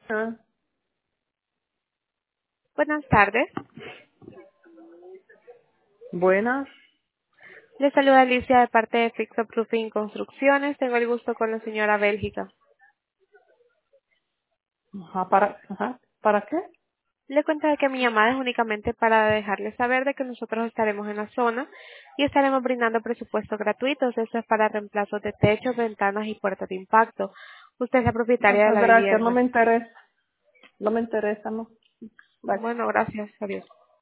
Ah, Buenas tardes. buenas. Le saluda Alicia de parte de Fixo Proofing Construcciones. Tengo el gusto con la señora Bélgica. ¿Para qué? Le cuento de que mi llamada es únicamente para dejarle saber de que nosotros estaremos en la zona y estaremos brindando presupuestos gratuitos. Eso es para reemplazos de techos, ventanas y puertas de impacto. Usted es la propietaria de Ajá, la gracias, no vivienda. me interesa. No me interesa, no. Bye. Bueno, gracias. Adiós.